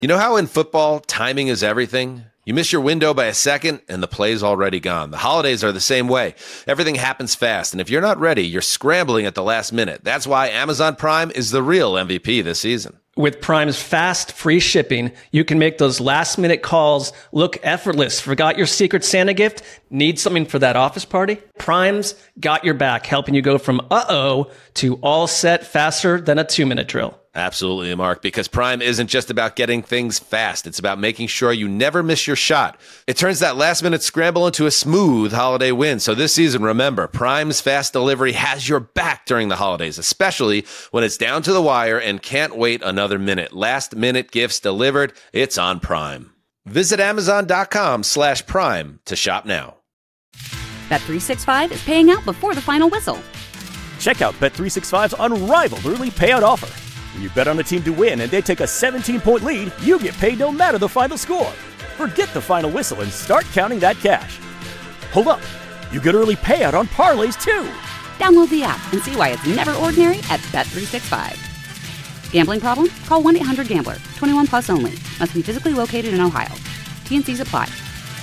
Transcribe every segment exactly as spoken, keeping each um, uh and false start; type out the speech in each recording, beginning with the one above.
You know how in football, timing is everything? You miss your window by a second, and the play's already gone. The holidays are the same way. Everything happens fast, and if you're not ready, you're scrambling at the last minute. That's why Amazon Prime is the real M V P this season. With Prime's fast, free shipping, you can make those last-minute calls look effortless. Forgot your Secret Santa gift? Need something for that office party? Prime's got your back, helping you go from uh-oh to all set faster than a two-minute drill. Absolutely, Mark, because Prime isn't just about getting things fast. It's about making sure you never miss your shot. It turns that last-minute scramble into a smooth holiday win. So this season, remember, Prime's fast delivery has your back during the holidays, especially when it's down to the wire and can't wait another minute. Last-minute gifts delivered. It's on Prime. Visit Amazon.com slash Prime to shop now. Bet three sixty-five is paying out before the final whistle. Check out Bet three sixty-five's unrivaled early payout offer. When you bet on a team to win and they take a seventeen-point lead, you get paid no matter the final score. Forget the final whistle and start counting that cash. Hold up. You get early payout on parlays, too. Download the app and see why it's never ordinary at Bet three sixty-five. Gambling problem? Call one eight hundred gambler. twenty-one plus only. Must be physically located in Ohio. T and C's apply.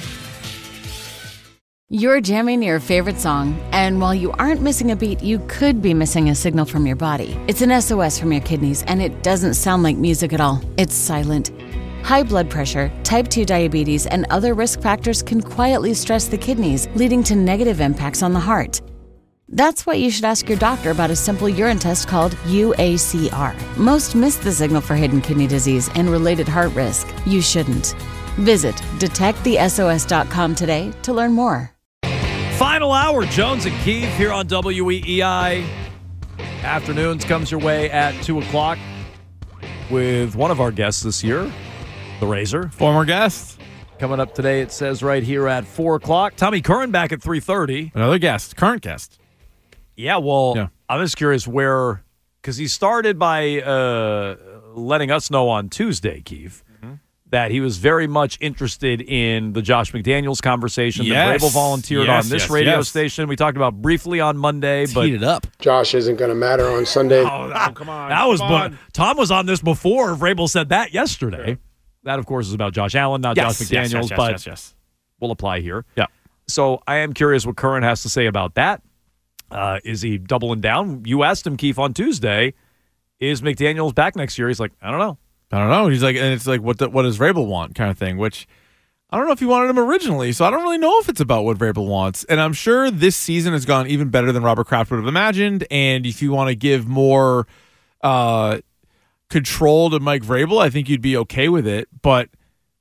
You're jamming your favorite song, and while you aren't missing a beat, you could be missing a signal from your body. It's an S O S from your kidneys, and it doesn't sound like music at all. It's silent. High blood pressure, type two diabetes, and other risk factors can quietly stress the kidneys, leading to negative impacts on the heart. That's why you should ask your doctor about a simple urine test called U A C R. Most miss the signal for hidden kidney disease and related heart risk. You shouldn't. Visit detect the S O S dot com today to learn more. Final hour, Jones and Keefe here on W E E I. Afternoons comes your way at two o'clock with one of our guests this year, the Razor. Former guest. Coming up today, it says right here at four o'clock. Tommy Curran back at three thirty. Another guest, current guest. Yeah, well, yeah. I'm just curious where, because he started by uh, letting us know on Tuesday, Keefe, mm-hmm. that he was very much interested in the Josh McDaniels conversation. Yes. That Vrabel volunteered yes, on this yes, radio yes. station. We talked about briefly on Monday. It's but heated up. Josh isn't going to matter on Sunday. Oh, oh, come on. That was come on. Tom was on this before. Vrabel said that yesterday. Sure. That, of course, is about Josh Allen, not yes, Josh McDaniels, yes, yes, yes, but yes, yes. we'll apply here. Yeah. So I am curious what Curran has to say about that. Uh, is he doubling down? You asked him, Keefe, on Tuesday, is McDaniels back next year? He's like, I don't know. I don't know. He's like, and it's like, what the, what does Vrabel want kind of thing, which I don't know if he wanted him originally, so I don't really know if it's about what Vrabel wants. And I'm sure this season has gone even better than Robert Kraft would have imagined. And if you want to give more uh, control to Mike Vrabel, I think you'd be okay with it. But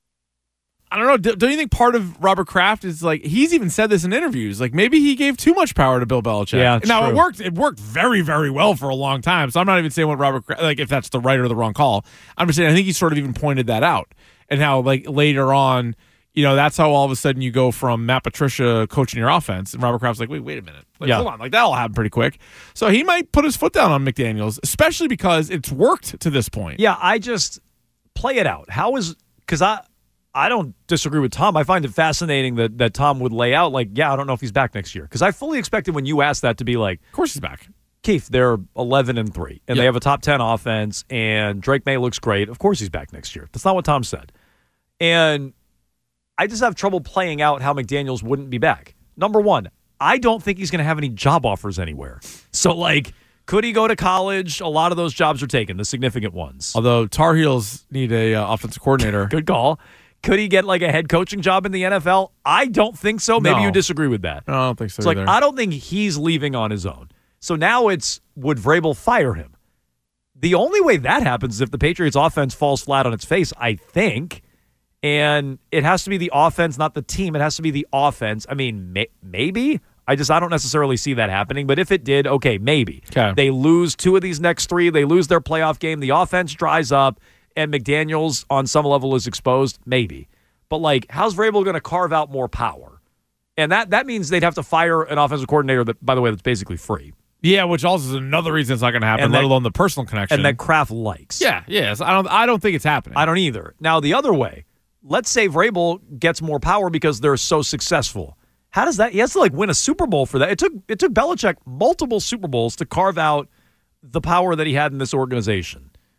I don't know. Don't you think part of Robert Kraft is like, he's even said this in interviews, like maybe he gave too much power to Bill Belichick. Yeah, now true. it worked. It worked very, very well for a long time. So I'm not even saying what Robert Kraft, like if that's the right or the wrong call. I'm just saying I think he sort of even pointed that out, and how like later on, you know, that's how all of a sudden you go from Matt Patricia coaching your offense, and Robert Kraft's like, wait, wait a minute, like, yeah. hold on, like that'll happen pretty quick. So he might put his foot down on McDaniels, especially because it's worked to this point. Yeah, I just play it out. How is because I. I don't disagree with Tom. I find it fascinating that, that Tom would lay out, like, yeah, I don't know if he's back next year. Because I fully expected when you asked that to be like, of course he's back. Keith, they're eleven and three, and yep. they have a top ten offense, and Drake May looks great. Of course he's back next year. That's not what Tom said. And I just have trouble playing out how McDaniels wouldn't be back. Number one, I don't think he's going to have any job offers anywhere. So, like, could he go to college? A lot of those jobs are taken, the significant ones. Although Tar Heels need a uh, offensive coordinator. Good call. Could he get like a head coaching job in the N F L? I don't think so. Maybe no. you disagree with that. No, I don't think so It's either. like, I don't think he's leaving on his own. So now it's, would Vrabel fire him? The only way that happens is if the Patriots offense falls flat on its face, I think. And it has to be the offense, not the team. It has to be the offense. I mean, may- maybe. I just, I don't necessarily see that happening. But if it did, okay, maybe. Okay. They lose two of these next three. They lose their playoff game. The offense dries up. And McDaniels, on some level, is exposed? Maybe. But, like, how's Vrabel going to carve out more power? And that that means they'd have to fire an offensive coordinator that, by the way, that's basically free. Yeah, which also is another reason it's not going to happen, that, let alone the personal connection. And that Kraft likes. Yeah, yes. I don't I don't think it's happening. I don't either. Now, the other way, let's say Vrabel gets more power because they're so successful. How does that – he has to, like, win a Super Bowl for that. It took, it took Belichick multiple Super Bowls to carve out the power that he had in this organization.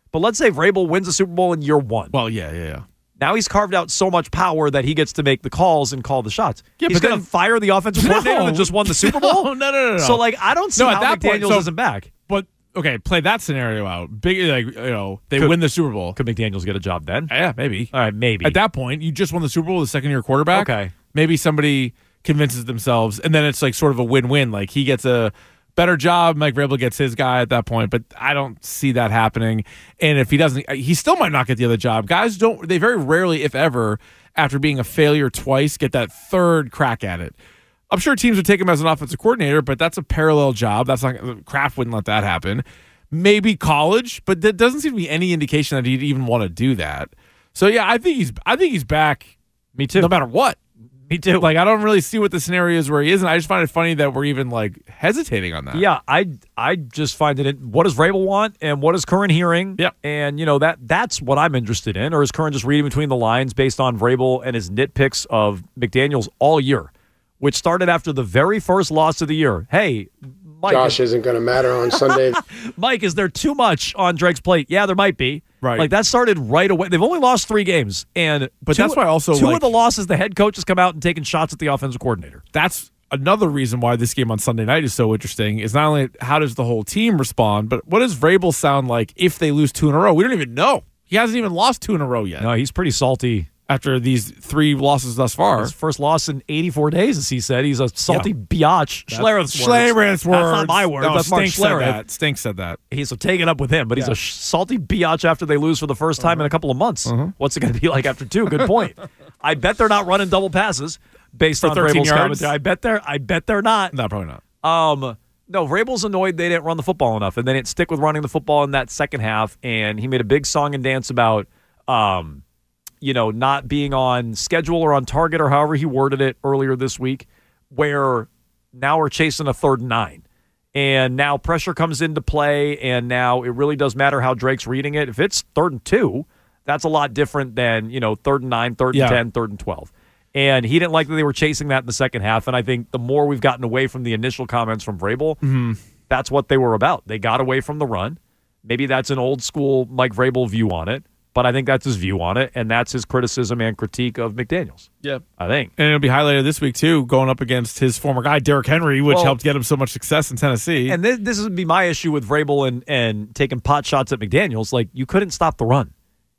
But let's say Vrabel wins a Super Bowl in year one. Well, yeah, yeah, yeah. Now he's carved out so much power that he gets to make the calls and call the shots. Yeah, he's but going to then- fire the offensive coordinator No. that just won the Super Bowl? No, no, no, no, no. So, like, I don't see No, at how that point, McDaniels so- isn't back. But okay, play that scenario out. Big, like you know, they Could- win the Super Bowl. Could McDaniels get a job then? Yeah, maybe. All right, maybe. At that point, you just won the Super Bowl, the second year quarterback. Okay. Maybe somebody convinces themselves, and then it's like sort of a win-win. Like he gets a better job, Mike Vrabel gets his guy at that point. But I don't see that happening. And if he doesn't, he still might not get the other job. Guys don't. They very rarely, if ever, after being a failure twice, get that third crack at it. I'm sure teams would take him as an offensive coordinator, but that's a parallel job. That's not Kraft wouldn't let that happen. Maybe college, but there doesn't seem to be any indication that he'd even want to do that. So yeah, I think he's I think he's back. Me too. No matter what. Me too. Like I don't really see what the scenario is where he is, and I just find it funny that we're even like hesitating on that. Yeah, I I just find it. In, what does Vrabel want, and what is Curran hearing? Yep. And you know that that's what I'm interested in. Or is Curran just reading between the lines based on Vrabel and his nitpicks of McDaniels all year, which started after the very first loss of the year? Hey, Mike, Josh isn't going to matter on Sunday. Mike, is there too much on Drake's plate? Yeah, there might be. Right. Like that started right away. They've only lost three games, and But two, that's why also, two like- of the losses the head coach has come out and taken shots at the offensive coordinator. That's another reason why this game on Sunday night is so interesting. Is not only how does the whole team respond, but what does Vrabel sound like if they lose two in a row? We don't even know. He hasn't even lost two in a row yet. No, he's pretty salty. After these three losses thus far. His first loss in eighty-four days, as he said. He's a salty Yeah. biatch. Schlereth's words. Schlereth's words. That's not my word. No, That's Mark Stink said Schlereth. that. Stink said that. He's so taken up with him, but he's a sh- salty biatch after they lose for the first time in a couple of months. What's it going to be like after two? Good point. I bet they're not running double passes based For on thirteen Vrabel's yards? commentary. I bet they're. I bet they're not. No, probably not. Um, no, Vrabel's annoyed they didn't run the football enough, and they didn't stick with running the football in that second half. And he made a big song and dance about, um, you know, not being on schedule or on target, or however he worded it earlier this week, where now we're chasing a third and nine. And now pressure comes into play, and now it really does matter how Drake's reading it. If it's third and two, that's a lot different than, you know, third and nine, third Yeah. and ten, third and twelve. And he didn't like that they were chasing that in the second half. And I think the more we've gotten away from the initial comments from Vrabel, Mm-hmm. that's what they were about. They got away from the run. Maybe that's an old school Mike Vrabel view on it, but I think that's his view on it, and that's his criticism and critique of McDaniels. Yeah. I think. And it'll be highlighted this week, too, going up against his former guy, Derrick Henry, which Well- helped get him so much success in Tennessee. And this, this would be my issue with Vrabel and, and taking pot shots at McDaniels. Like, you couldn't stop the run.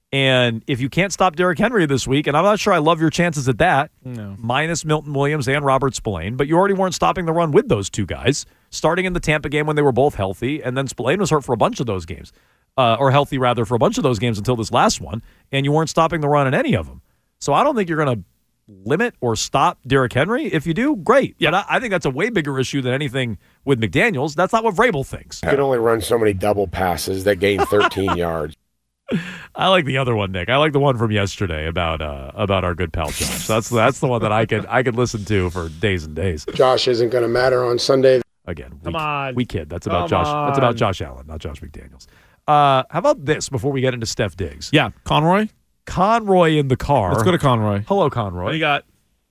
And if you can't stop Derrick Henry this week, and I'm not sure I love your chances at that, No. minus Milton Williams and Robert Spillane, but you already weren't stopping the run with those two guys, starting in the Tampa game when they were both healthy, and then Spillane was hurt for a bunch of those games, uh, or healthy, rather, for a bunch of those games until this last one, and you weren't stopping the run in any of them. So I don't think you're going to limit or stop Derrick Henry. If you do, great. Yeah. But I, I think that's a way bigger issue than anything with McDaniels. That's not what Vrabel thinks. You can only run so many double passes that gain thirteen yards. I like the other one, Nick. I like the one from yesterday about uh, about our good pal Josh. That's that's the one that I could I could listen to for days and days. Josh isn't going to matter on Sunday. Again, we, Come on. we kid. That's about Come Josh. That's about on. Josh Allen, not Josh McDaniels. Uh, how about this before we get into Steph Diggs? Yeah, Conroy. Conroy in the car. Let's go to Conroy. Hello, Conroy. What do you got?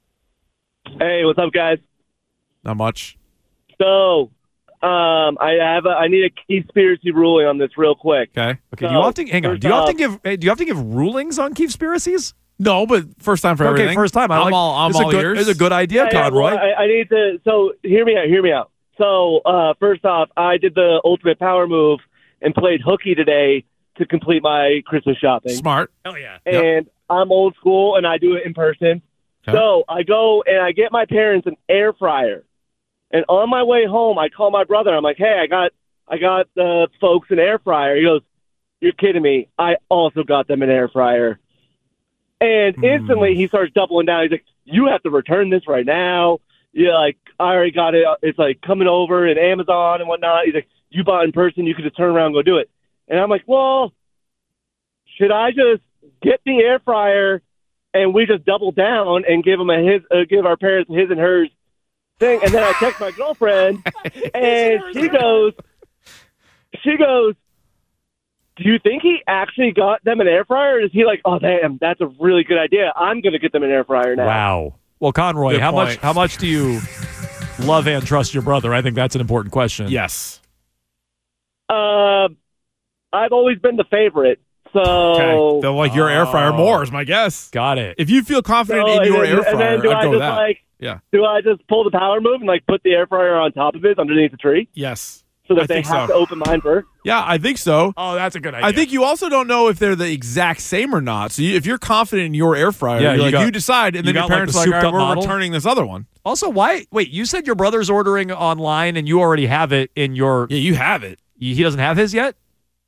Hey, what's up, guys? Not much. So, um, I have a, I need a conspiracy ruling on this real quick. Okay. Okay. So, do you often hang on? first Do you often off- give eh, Do you often give rulings on conspiracies? No, but first time for Okay, everything. first time. I I'm like, all, I'm it's all a good, ears. It's a good idea, Yeah, yeah, Conroy. well, I, I need to. So, hear me out. Hear me out. So, uh, first off, I did the ultimate power move and played hooky today to complete my Christmas shopping. Smart. Hell yeah. And I'm old school, and I do it in person. Okay. So I go and I get my parents an air fryer. And on my way home, I call my brother. I'm like, "Hey, I got I got the folks an air fryer." He goes, "You're kidding me! I also got them an air fryer." And Hmm. instantly, he starts doubling down. He's like, "You have to return this right now." Yeah, like I already got it. It's like coming over and Amazon and whatnot. He's like, "You bought in person. You could just turn around and go do it." And I'm like, "Well, should I just get the air fryer and we just double down and give them a his, uh, give our parents a his and hers thing?" And then I text my girlfriend, and she goes, she goes, "Do you think he actually got them an air fryer? Or is he like, oh damn, that's a really good idea. I'm going to get them an air fryer now." Wow. Well, Conroy, Good how point. much how much do you love and trust your brother? I think that's an important question. Yes. Uh, I've always been the favorite. So Okay. They'll like your air fryer more is my guess. Got it. If you feel confident So, in your and, air then- and fryer, then do I'd I go with just that. like Yeah. do I just pull the power move and like put the air fryer on top of it underneath the tree Yes. so that I they think have so. to open mine first? Yeah, I think so. Oh, that's a good idea. I think you also don't know if they're the exact same or not. So you, if you're confident in your air fryer, Yeah, you're you like, got- you decide, and you then your got, like, parents the are like, all right, souped-up we're model? returning this other one. Also, why? Wait, you said your brother's ordering online and you already have it in your. Yeah, you have it. He doesn't have his yet?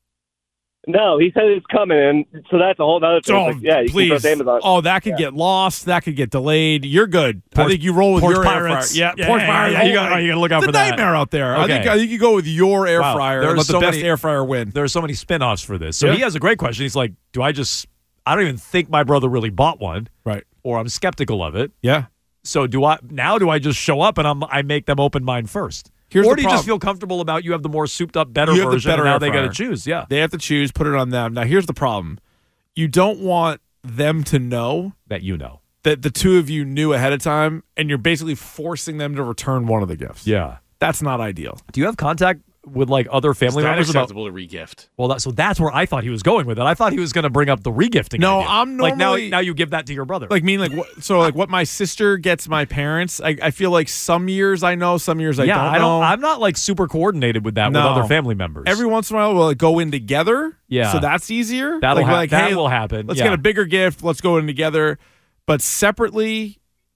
No, he said it's coming, and so that's a whole other thing. Oh, It's like, yeah, you please. can go to Amazon. Oh, that could Yeah. get lost. That could get delayed. You're good. I Porch- think you roll with Porch your Pirates. air fryer. Yeah, Porch yeah, Pirates. yeah, you gotta- you gotta look out it's for a that. nightmare out there. I think Okay. I think you go with your air Wow, fryer there's and let the so best many- air fryer win. There are so many spin-offs for this. So Yeah. he has a great question. He's like, do I just, I don't even think my brother really bought one, Right. or I'm skeptical of it. Yeah. So do I, now do I just show up and I'm, I make them open mine first? Here's or the do you just problem. feel comfortable about you have the more souped up, better You have the version, better and now air they got to fryer. choose? Yeah. They have to choose, put it on them. Now, here's the problem. You don't want them to know That you know. that the two of you knew ahead of time, and you're basically forcing them to return one of the gifts. Yeah. That's not ideal. Do you have contact with like other family It's not members about? acceptable to regift. Well, that, so that's where I thought he was going with it. I thought he was going to bring up the regifting. No, idea. I'm like now. normally- Now you give that to your brother. Like, mean, like, what, so, like, what my sister gets my parents, I, I feel like some years I know, some years I yeah, don't I know. don't. I'm not like super coordinated with that No. with other family members. Every once in a while, we'll like, go in together. Yeah. So that's easier. That'll like, hap- like, that hey, will happen. Let's Yeah. get a bigger gift. Let's go in together. But separately,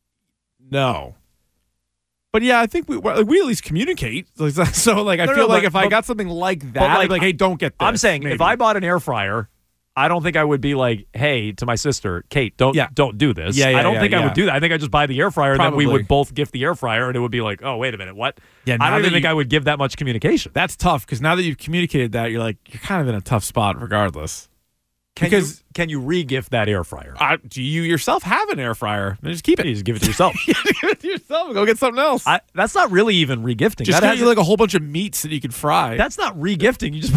no. But yeah, I think we like, we at least communicate. Like, so, like, I No, no, feel no, like but- if I but- got something like that, like, I'd be like, hey, don't get this. I'm saying maybe. if I bought an air fryer, I don't think I would be like, hey, to my sister, Kate, don't Yeah. don't do this. Yeah, yeah, I don't yeah, think I yeah. would do that. I think I just buy the air fryer and then we Probably. would both gift the air fryer and it would be like, oh, wait a minute, what? Yeah, I now don't even that think you- I would give that much communication. That's tough because now that you've communicated that, you're like, you're kind of in a tough spot regardless. Can because you, can you re-gift that air fryer? I, do you yourself have an air fryer? Then just keep it. You just give it to yourself. Give it to yourself. Go get something else. I, that's not really even re-gifting. just that get you like a whole bunch of meats that you can fry. That's not re-gifting. You just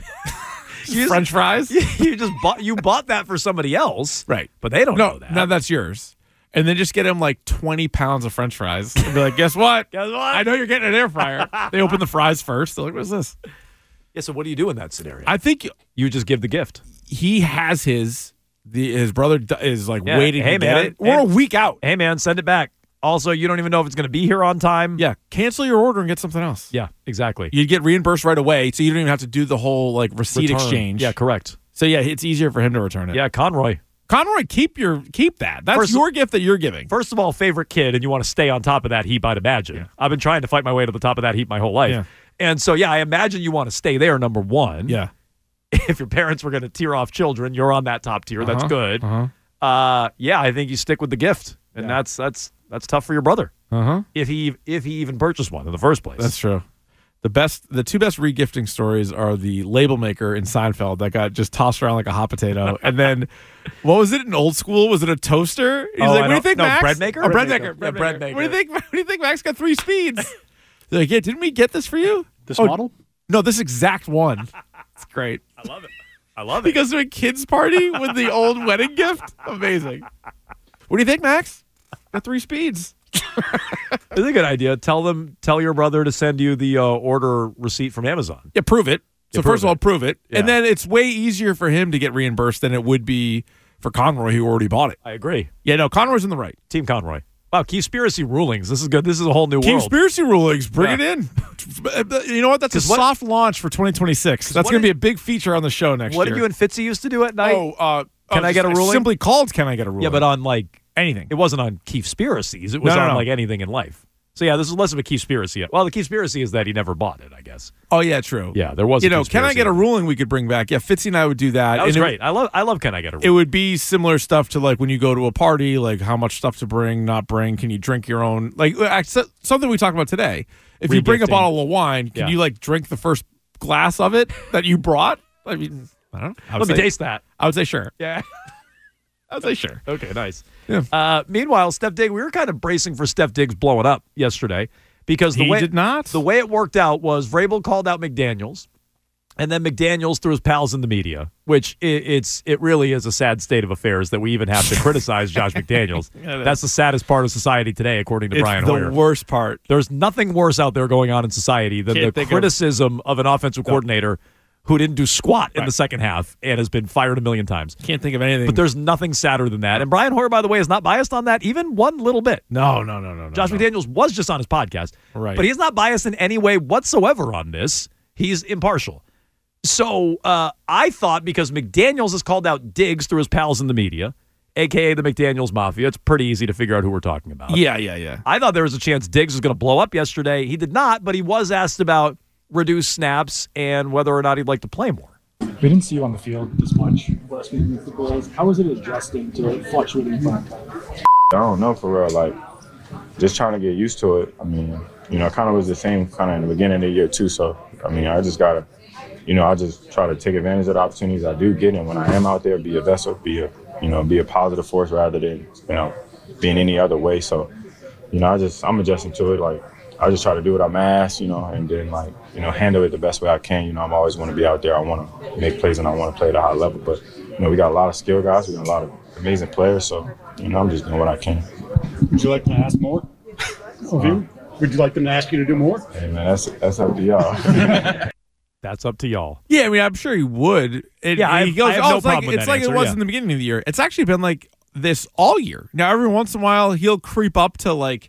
you just- French fries. you just bought you bought that for somebody else, Right. But they don't No, know that. no, that's yours. And then just get them like twenty pounds of French fries. And be like, guess what? Guess what? I know you're getting an air fryer. They open the fries first. They're like, what's this? Yeah. So what do you do in that scenario? I think you just give the gift. he has his. The his brother d- is like Yeah. waiting Hey, to get man. it. We're Hey- a week out. Hey man, send it back. Also, you don't even know if it's going to be here on time. Yeah, cancel your order and get something else. Yeah. Exactly. You get reimbursed right away, so you don't even have to do the whole like receipt Return. exchange. Yeah. Correct. So yeah, it's easier for him to return it. Yeah. Conroy. Conroy, keep your keep that. That's First- your gift that you're giving. First of all, favorite kid, and you want to stay on top of that heap, I'd imagine. Yeah. I've been trying to fight my way to the top of that heap my whole life. Yeah. And so, yeah, I imagine you want to stay there, number one. Yeah. If your parents were going to tier off children, you're on that top tier. That's Uh-huh. good. Uh-huh. Uh, yeah, I think you stick with the gift. And Yeah. that's that's that's tough for your brother. Uh-huh. If he if he even purchased one in the first place. That's true. The best, the two best regifting stories are the label maker in Seinfeld that got just tossed around like a hot potato, and then what was it in Old School? Was it a toaster? He's Oh, like, I "What do you don't- think, no, Max?" bread maker? Oh, bread Bread maker. maker. Bread Yeah, bread maker. What do you maker. think? What do you think? Max got three speeds. They're like, yeah, didn't we get this for you? This Oh, model? No, this exact one. It's great. I love it. I love He it. goes to a kid's party with the old wedding gift. Amazing. What do you think, Max? Got three speeds. It's a good idea. Tell them, tell your brother to send you the uh, order receipt from Amazon. Yeah, prove it. So Yeah, prove first of all, it. prove it, Yeah. and then it's way easier for him to get reimbursed than it would be for Conroy, who already bought it. I agree. Yeah, no, Conroy's in the right. Team Conroy. Wow, conspiracy rulings. This is good. This is a whole new world. Conspiracy rulings, bring Yeah. it in. You know what? That's a 'Cause what- soft launch for twenty twenty-six. That's what going to did- be a big feature on the show next What year. did you and Fitzy used to do at night? Oh, uh, Can oh, I get a it's ruling? Simply called "Can I Get a Ruling?" Yeah, but on like anything. it wasn't on conspiracies. It was No, no, on no. like anything in life. So yeah, this is less of a conspiracy. Well, the conspiracy is that he never bought it, I guess. Oh yeah, true. Yeah, there was. You a know, can I conspiracy. get a ruling? We could bring back. Yeah, Fitzy and I would do that. That was And it- great. I love. I love. Can I get a It ruling? would be similar stuff to like when you go to a party, like how much stuff to bring, not bring. Can you drink your own? Like uh, something we talked about today. If you bring a Regifting. bottle of wine, can Yeah. you like drink the first glass of it that you brought? I mean, I don't know. I would Let me say- taste that. I would say sure. Yeah. I would say sure. Okay. Nice. Yeah. Uh, meanwhile, Steph Diggs, we were kind of bracing for Steph Diggs blowing up yesterday because the He way did not. the way it worked out was Vrabel called out McDaniels, and then McDaniels threw his pals in the media, which it, it's it really is a sad state of affairs that we even have to criticize Josh McDaniels. is. That's the saddest part of society today, according to It's Brian the Hoyer. worst part. There's nothing worse out there going on in society than Can't the think of- criticism of, an offensive coordinator who didn't do squat in right. the second half and has been fired a million times. Can't think of anything. But there's nothing sadder than that. And Brian Hoyer, by the way, is not biased on that even one little bit. No, no, no, no. Josh no. McDaniels was just on his podcast. Right. But he's not biased in any way whatsoever on this. He's impartial. So uh, I thought because McDaniels has called out Diggs through his pals in the media, a k a the McDaniels Mafia, it's pretty easy to figure out who we're talking about. Yeah, yeah, yeah. I thought there was a chance Diggs was going to blow up yesterday. He did not, but he was asked about reduced snaps and whether or not he'd like to play more. We didn't see you on the field this much last week with the Bulls. How is it adjusting to fluctuating time? I don't know for real. Like, just trying to get used to it. I mean, you know, it kind of was the same kind of in the beginning of the year too. So, I mean, I just gotta, you know, I just try to take advantage of the opportunities I do get, and when I am out there, be a vessel, be a, you know, be a positive force rather than, you know, being any other way. So, you know, I just I'm adjusting to it. Like, I just try to do what I'm asked, you know, and then, like, you know, handle it the best way I can. You know, I'm always want to be out there. I want to make plays and I want to play at a high level. But, you know, we got a lot of skilled guys. We got a lot of amazing players. So, you know, I'm just doing what I can. Would you like to ask more of you? Would you like them to ask you to do more? Hey, man, that's, that's up to y'all. That's up to y'all. Yeah, I mean, I'm sure he would. It, yeah, he goes, I have oh, no it's like, problem with it's that like answer, it was yeah. in the beginning of the year. It's actually been like this all year. Now, every once in a while, he'll creep up to like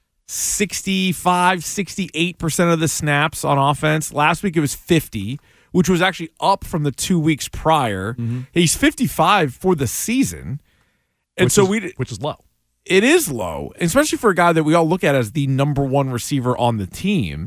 sixty-five, sixty-eight percent of the snaps on offense. Last week it was fifty, which was actually up from the two weeks prior. Mm-hmm. He's fifty-five for the season. And which so is, we which is low. It is low, especially for a guy that we all look at as the number one receiver on the team.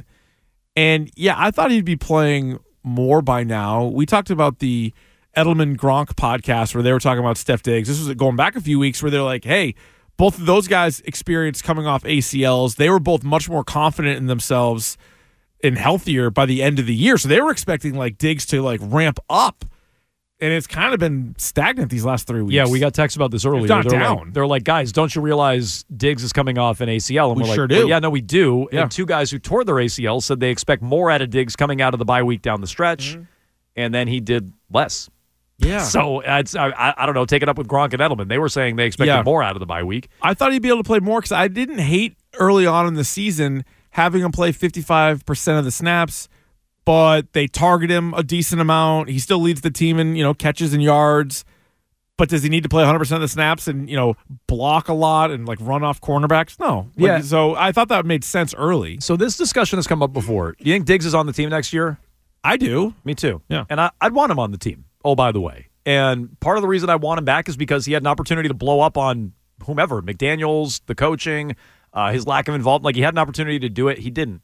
And yeah, I thought he'd be playing more by now. We talked about the Edelman Gronk podcast where they were talking about Steph Diggs. This was going back a few weeks where they're like, hey, both of those guys experienced coming off A C Ls. They were both much more confident in themselves and healthier by the end of the year. So they were expecting like Diggs to like ramp up. And it's kind of been stagnant these last three weeks. Yeah, we got texts about this earlier. It's not they're down. Like, they're like, guys, don't you realize Diggs is coming off an A C L? And We we're like, sure do. well, yeah, no, we do. Yeah. And two guys who tore their A C L said they expect more out of Diggs coming out of the bye week down the stretch. Mm-hmm. And then he did less. Yeah. So it's, I, I don't know, take it up with Gronk and Edelman. They were saying they expected Yeah. more out of the bye week. I thought he'd be able to play more because I didn't hate early on in the season having him play fifty-five percent of the snaps, but they target him a decent amount. He still leads the team in, you know, catches and yards. But does he need to play one hundred percent of the snaps and, you know, block a lot and, like, run off cornerbacks? No. Like, Yeah. So I thought that made sense early. So this discussion has come up before. Do you think Diggs is on the team next year? I do. Me too. Yeah. And I, I'd want him on the team. Oh, by the way. And part of the reason I want him back is because he had an opportunity to blow up on whomever, McDaniels, the coaching, uh, his lack of involvement. Like, he had an opportunity to do it. He didn't.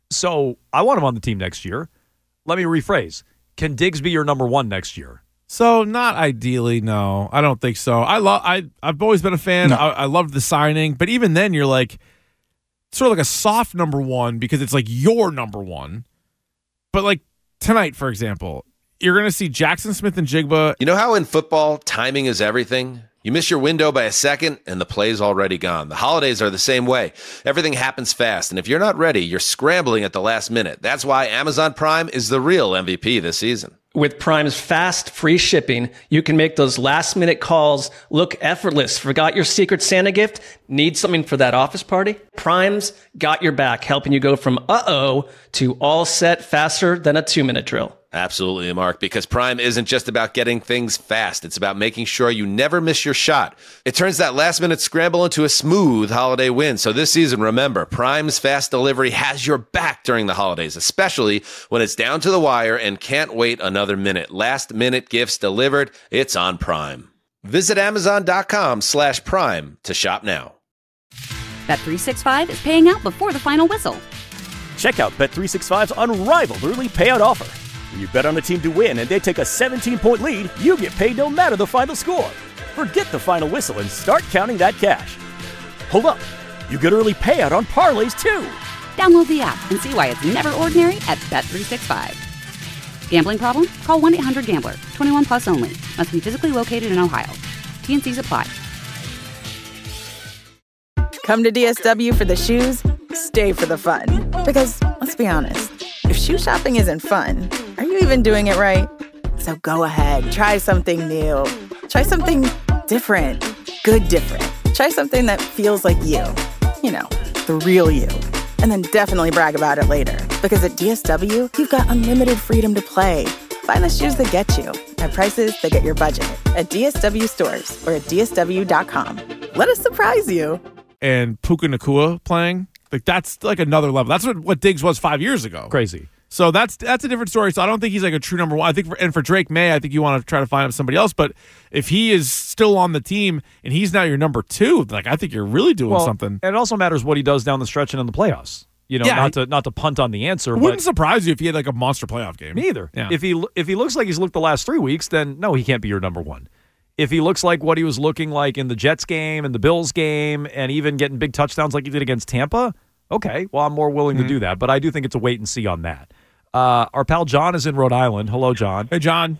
So I want him on the team next year. Let me rephrase. Can Diggs be your number one next year? So not ideally, no. I don't think so. I love. I I've always been a fan. No. I, I loved the signing, but even then, you're like sort of like a soft number one because it's like your number one. But like tonight, for example, you're going to see Jackson Smith and Jigba. You know how in football, timing is everything? You miss your window by a second, and the play's already gone. The holidays are the same way. Everything happens fast, and if you're not ready, you're scrambling at the last minute. That's why Amazon Prime is the real M V P this season. With Prime's fast, free shipping, you can make those last-minute calls look effortless. Forgot your Secret Santa gift? Need something for that office party? Prime's got your back, helping you go from uh-oh to all set faster than a two-minute drill. Absolutely, Mark, because Prime isn't just about getting things fast. It's about making sure you never miss your shot. It turns that last-minute scramble into a smooth holiday win. So this season, remember, Prime's fast delivery has your back during the holidays, especially when it's down to the wire and can't wait another minute. Last-minute gifts delivered. It's on Prime. Visit Amazon.com slash Prime to shop now. Bet three sixty-five is paying out before the final whistle. Check out Bet three sixty-five's unrivaled early payout offer. When you bet on a team to win and they take a seventeen-point lead, you get paid no matter the final score. Forget the final whistle and start counting that cash. Hold up. You get early payout on parlays, too. Download the app and see why it's never ordinary at Bet three sixty-five. Gambling problem? Call one eight hundred gambler. twenty-one plus only. Must be physically located in Ohio. T N Cs apply. Come to D S W for the shoes, stay for the fun. Because, let's be honest, if shoe shopping isn't fun, are you even doing it right? So go ahead, try something new. Try something different. Good different. Try something that feels like you. You know, the real you. And then definitely brag about it later. Because at D S W, you've got unlimited freedom to play. Find the shoes that get you at prices that get your budget at D S W stores or at D S W dot com. Let us surprise you. And Puka Nacua playing, like that's like another level. That's what, what Diggs was five years ago. Crazy. So that's that's a different story. So I don't think he's like a true number one. I think, for, and for Drake May, I think you want to try to find him somebody else. But if he is still on the team and he's now your number two, like I think you're really doing well, something. And it also matters what he does down the stretch and in the playoffs. You know, Yeah, not to not to punt on the answer. It wouldn't but surprise you if he had like a monster playoff game. Me either. Yeah. If he if he looks like he's looked the last three weeks, then no, he can't be your number one. If he looks like what he was looking like in the Jets game and the Bills game, and even getting big touchdowns like he did against Tampa, okay, well I'm more willing Mm-hmm. to do that. But I do think it's a wait and see on that. Uh, our pal John is in Rhode Island. Hello, John. Hey, John.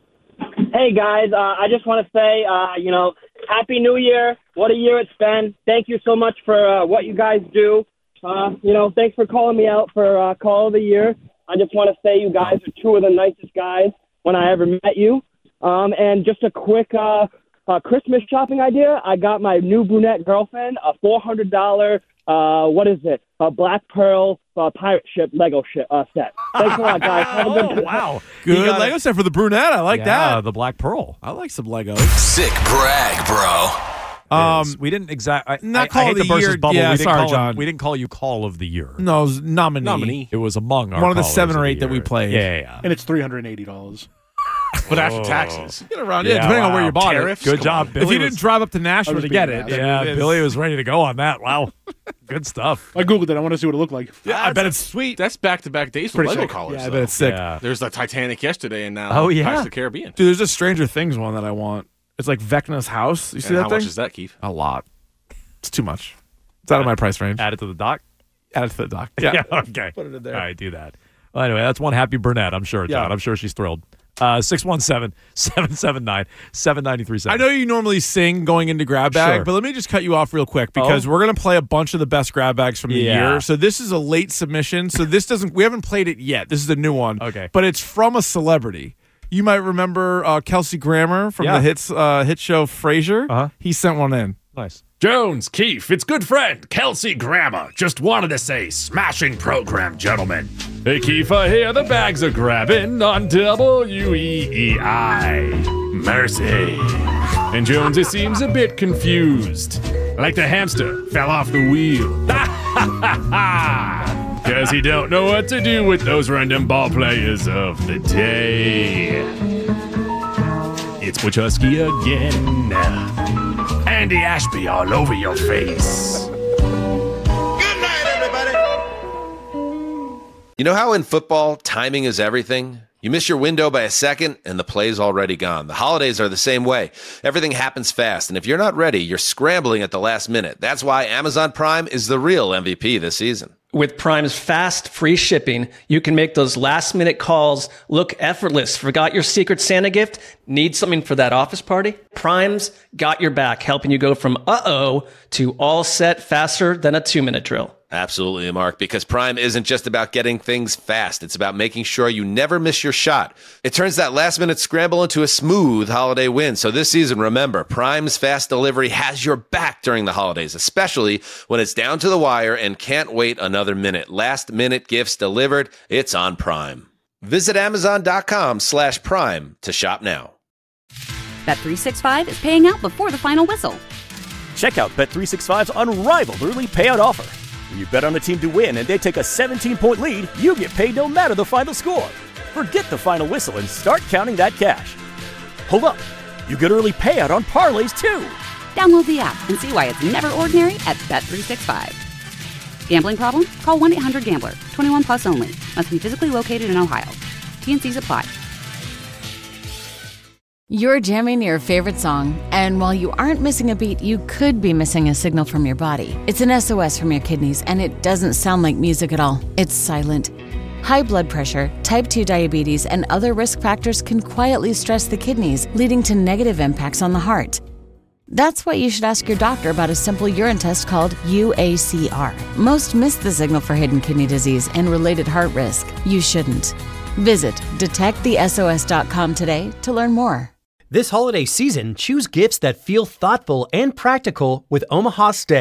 Hey, guys. Uh, I just want to say, uh, you know, Happy New Year. What a year it's been. Thank you so much for uh, what you guys do. Uh, you know, thanks for calling me out for uh, Call of the Year. I just want to say you guys are two of the nicest guys when I ever met you. Um, and just a quick uh, uh, Christmas shopping idea. I got my new brunette girlfriend a four hundred dollars, uh, what is it, a Black Pearl uh, pirate ship Lego ship, uh, set. Thanks a lot, guys. Have a good Oh, wow. Good He got Lego it. set for the brunette. I like Yeah, that. the Black Pearl. I like some Legos. Sick brag, bro. Um, we didn't exactly. not I, Call I hate of to the burst Year. his bubble. Yeah, we didn't sorry, call John. Him, we didn't call you Call of the Year. No, it was nominee. Nominee. It was among our One of the callers seven or the eight that we year. played. Yeah, yeah, yeah. And it's three hundred eighty dollars. But after Oh. taxes. Get around, yeah, depending on where wow. you bought Tariffs? it. Good Come job, on. Billy. If you was- didn't drive up to Nashville was to being get an it, ass. then yeah, it is- Billy was ready to go on that. Wow. Good stuff. I Googled it. I want to see what it looked like. Yeah, I bet it's sweet. That's back-to-back days for Pretty Lego sick. callers. Yeah, I though. bet it's sick. Yeah. There's the Titanic yesterday, and now Oh, yeah. Pirates of the Caribbean. Dude, there's a Stranger Things one that I want. It's like Vecna's house. You see And that how thing? much is that, Keith? A lot. It's too much. It's out of my price range. Add it to the doc. Add it to the doc. Yeah. okay. Put it in there. All right, do that. Well, anyway, that's one happy brunette, I'm sure, John. Yeah. I'm sure she's thrilled. Uh, six one seven, seven seven nine, seven nine three seven. I know you normally sing going into grab bag, Sure. but let me just cut you off real quick because Oh. we're going to play a bunch of the best grab bags from the Yeah. year. So this is a late submission. So this doesn't, we haven't played it yet. This is a new one. Okay. But it's from a celebrity. You might remember uh, Kelsey Grammer from Yeah. the hits uh, hit show Frasier. Uh-huh. He sent one in. Nice. Jones, Keefe, it's good friend, Kelsey Grammer. Just wanted to say, smashing program, gentlemen. Hey, Keefe, I hear the bags are grabbing on W E E I. Mercy. And Jones, it seems a bit confused. Like the hamster fell off the wheel. Because he don't know what to do with those random ball players of the day. It's Wachowski again. Andy Ashby all over your face. You know how in football, timing is everything? You miss your window by a second, and the play's already gone. The holidays are the same way. Everything happens fast, and if you're not ready, you're scrambling at the last minute. That's why Amazon Prime is the real M V P this season. With Prime's fast, free shipping, you can make those last-minute calls look effortless. Forgot your Secret Santa gift? Need something for that office party? Prime's got your back, helping you go from uh-oh to all set faster than a two-minute drill. Absolutely, Mark, because Prime isn't just about getting things fast. It's about making sure you never miss your shot. It turns that last-minute scramble into a smooth holiday win. So this season, remember, Prime's fast delivery has your back during the holidays, especially when it's down to the wire and can't wait another minute. Last-minute gifts delivered, it's on Prime. Visit Amazon.com slash Prime to shop now. Bet three sixty-five is paying out before the final whistle. Check out Bet three sixty-five's unrivaled early payout offer. When you bet on a team to win and they take a seventeen-point lead, you get paid no matter the final score. Forget the final whistle and start counting that cash. Hold up. You get early payout on parlays, too. Download the app and see why it's never ordinary at Bet three sixty-five. Gambling problem? Call one eight hundred gambler. twenty-one plus only. Must be physically located in Ohio. T N Cs apply. You're jamming your favorite song, and while you aren't missing a beat, you could be missing a signal from your body. It's an S O S from your kidneys, and it doesn't sound like music at all. It's silent. High blood pressure, type two diabetes, and other risk factors can quietly stress the kidneys, leading to negative impacts on the heart. That's why you should ask your doctor about a simple urine test called U A C R. Most miss the signal for hidden kidney disease and related heart risk. You shouldn't. Visit detect the S O S dot com today to learn more. This holiday season, choose gifts that feel thoughtful and practical with Omaha Steaks.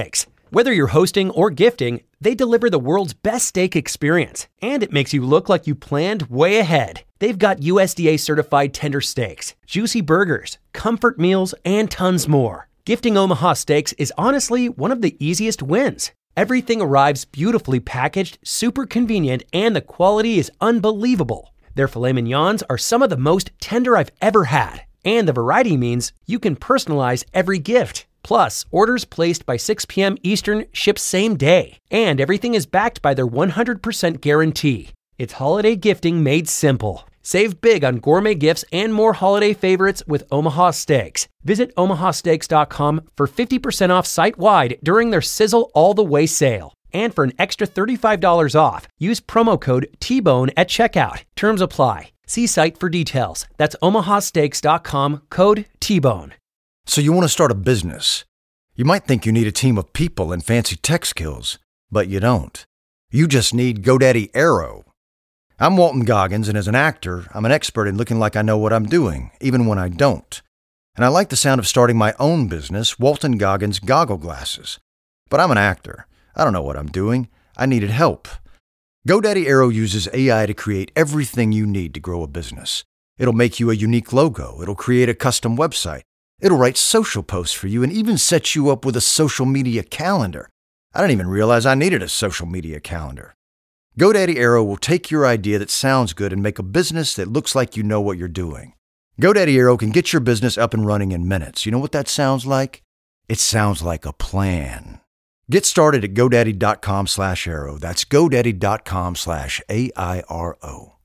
Whether you're hosting or gifting, they deliver the world's best steak experience, and it makes you look like you planned way ahead. They've got U S D A-certified tender steaks, juicy burgers, comfort meals, and tons more. Gifting Omaha Steaks is honestly one of the easiest wins. Everything arrives beautifully packaged, super convenient, and the quality is unbelievable. Their filet mignons are some of the most tender I've ever had, and the variety means you can personalize every gift. Plus, orders placed by six p.m. Eastern ship same day, and everything is backed by their one hundred percent guarantee. It's holiday gifting made simple. Save big on gourmet gifts and more holiday favorites with Omaha Steaks. Visit omaha steaks dot com for fifty percent off site-wide during their Sizzle All the Way sale. And for an extra thirty-five dollars off, use promo code T-Bone at checkout. Terms apply. See site for details. That's omaha steaks dot com, code T-Bone. So you want to start a business. You might think you need a team of people and fancy tech skills, but you don't. You just need GoDaddy Aero. I'm Walton Goggins, and as an actor, I'm an expert in looking like I know what I'm doing, even when I don't. And I like the sound of starting my own business, Walton Goggins Goggle Glasses. But I'm an actor. I don't know what I'm doing. I needed help. GoDaddy Aero uses A I to create everything you need to grow a business. It'll make you a unique logo. It'll create a custom website. It'll write social posts for you and even set you up with a social media calendar. I didn't even realize I needed a social media calendar. GoDaddy Aero will take your idea that sounds good and make a business that looks like you know what you're doing. GoDaddy Aero can get your business up and running in minutes. You know what that sounds like? It sounds like a plan. Get started at GoDaddy dot com slash Aero. That's GoDaddy dot com slash A I R O.